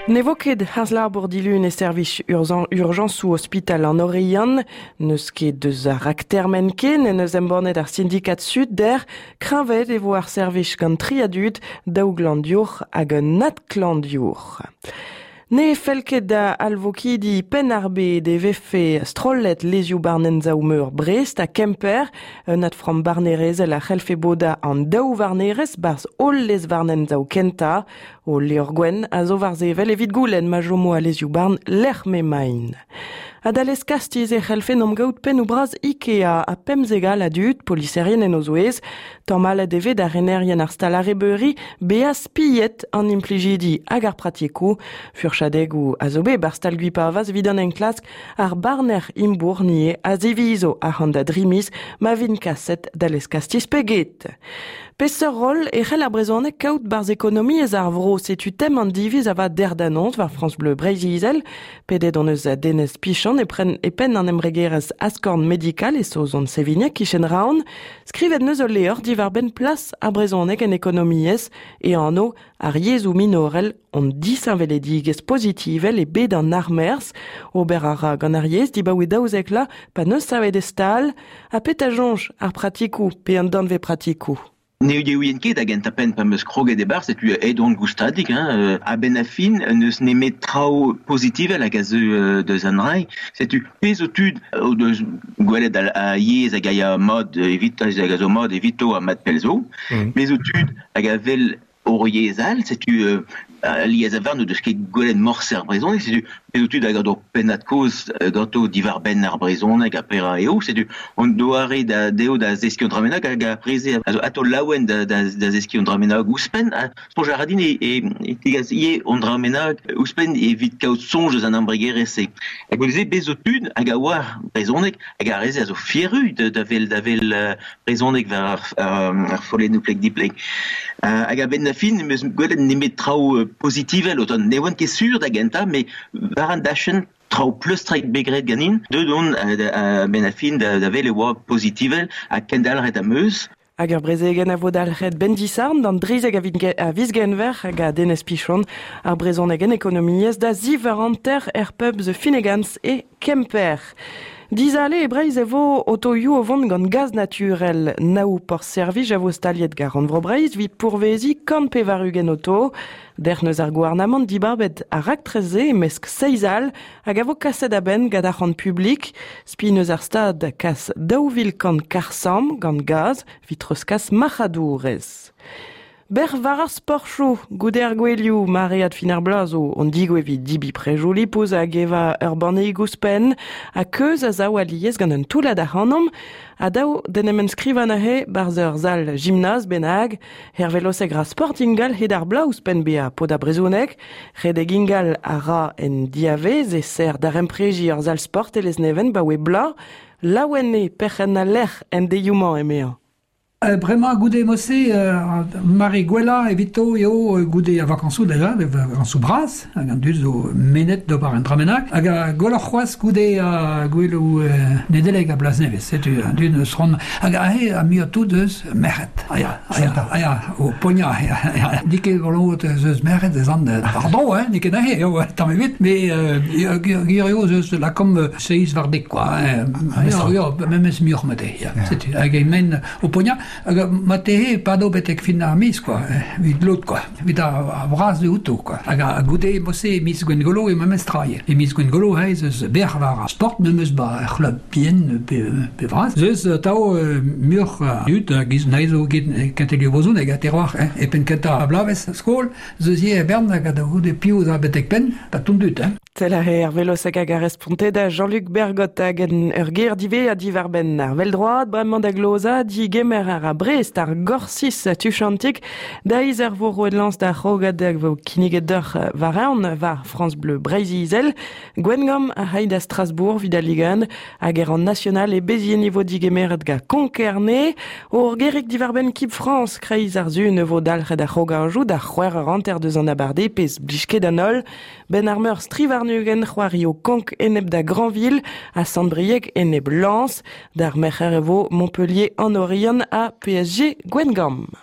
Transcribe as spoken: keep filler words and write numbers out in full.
Nevoket has l'arbre dilun e service urgence sous hospital en Orion, neus ket deus a raktermen ken en eus embornet ar syndikat sud der, kravet e vo ar service gant triadud daou glandiour hag un nat glandiour. Ne felket da alvokidi pen arbe de vefe strollet lesioù barnen zaou meur Brest a Kemper, un nat from barnerez el a c'helfe boda an daou varnerez barz ol les varnen zaou kenta, o leor gwen a zo varzevel evit goulen ma jomo a lesioù barn l'er me main. Adalez kastiz e c'helfe nom gaout pen ou braz Ikea a pemzegal adut, poliserien en ozoez, tamm a deve da renerien ar stal arrebeuri beaz pillet an implijidi hag ar pratiekou, furchadeg ou azobe bar stal guipa vaz vidan en klask ar barner imbour nie a zevizo a handa drimis ma vin kaset dalez kastiz peget. Pesser rol e c'hell ar brezhoneg kaout barz ekonomi ez ar vro setu tem an diviz ava der d'annonz var France Bleu Breizizel, pedet on eus a denez pichon e, pren, e pen an emregerez askorn medikal e so zon sevigneg kichen raon, skrivet neus o leor divar ben plas ar brezhoneg en ekonomiez e anno ar yezou minorel on disinveledigez positivel e bet an armers, ober ara gant ar yez diba oe daouzek la pa neus savet estal, a pet a jonj ar pratikou pe an danve pratikou. Ne eo ket hag ent a pen pa meus kroget e bar, setu edon goustadik, hein, a ben a fin, neus nemet trao positivel hag a zeu deus an rai, setu pez o tud o deus gwelet a yez hag a mod evit hag a zo mod evito a mat pelzo, mm. Pez o tud hag a vel o yezal, setu uh, liez a varn o deus ket gwelet morser brezhoneg, setu pez o tud hag a do penat koz ganto divar ben ar brezhoneg a pera eo, setu on doare da deo da zeskion dramenag hag a preze a zo ato laouen da, da, da zeskion dramenag ouspen, a sonj a radin e, e, e tegaz ie on dramenag ouspen evit kaout sonj eus an ambregerese. Hag o deze bez o tud hag a oar brezhoneg hag a reze a zo fieru da vel, da vel uh, brezhoneg ver ar, ar, ar folet nou plek dipleg. Uh, hag a ben na fin, meus gwelet nemet trao positivel, oton ne oan ket sur da genta, me var an dachen trao plus strek begret ganin, de don uh, ben a fin da, da vel e oa positivel a kendal ret a meus. Hag ur brezegen a vodal ret ben disarn, dan drizeg a vizgenver hag a denez pichon ar brezhoneg en ekonomiez da ziver an ter er pub ze Finegans e Kemper. Dizale e breiz evo otoioù o vont gant gaz naturel naou por servij a vo staliet gar an vro breiz vit pourvezi kant pe varugen oto, der neus ar gouarnamant dibarbet a raktreze mesk seizal hag a vo kaset a ben gant ar an publik, spi neus ar stad kas daouvil kant karsam gant gaz vit reus kas machadourez. Ber var ar sporchou, goude ar gwelioù, maread fin ar blazo, on digo evit dibi prejou lipouz hag eva ur banneig ouspen, a keuz a zao aliez gant un toulad ar hanom, a dao denemen skrivan a he barz ur zal gymnaz benag, her veloseg ra sportingal hed ar bla ouspen bea pod a brezhoneg, redeg ingal a ra en diavez e ser dar empreji ur zal sport e les neven ba oe bla, laouen e perc'hen a lec'h en deiouman emea. Uh, Bremañ goude mosse, uh, mare gwella evito eo uh, goude a vakansou deja, a vakansou bras, hag an duz o menet do bar en dramenak, hag a gwellor c'hoaz goude a gwellou uh, nedeleg a blas nevez, setu an duz neus ron, hag a he a mi o tout deus meret, aya, aya, aya, o poña, aya, aya, dike volot zeus meret ez an, pardon, hein, nike da he, eo, tamm evit, me gir eo zeus la kom seiz vardek, quoi, eo, memez mi ormete, setu, hag e men o poña, mate he pado betek fin ar mis, quoi, vid lot, quoi, vid a bras de outo, quoi. Hag a goude mosse mis Gwengolo e memez traie. E mis Gwengolo he zeus ber var sport nemeus ba ar club bien pe, pe vras. Zeus tao mur dut a giz naizo git kentelio bozoun hag a terroir, eh, e pen kenta a blavez skol, zeus ye bern hag a da goude piouz a betek pen, pa ton dut, eh. Tel a re ar velosek hag a responte da Jean-Luc Bergot hag en ur ger dive a divar ben ar vel droad, bremment da gloza, di gemer ar a Brest ar gorsis tuchantik, da iz ar vo roedlans da c'hogad hag vo kiniget d'ur varaon var France Bleu Breizizel, Gwengom a haid a Strasbourg vid a ligan, hag er an national e bezien niveau di gemeret ga konkerne, ur gerik divar ben kip France kreiz ar zun vo dalc'hed a c'hoganjou da c'hwer ar anter deus an abarde pez blisket an ol, ben ar meur strivarnugen c'hoario konk eneb da Granville, a Sandbrieg eneb Lens, d'ar merc'her evo Montpellier en Orion a P S G Gwengom.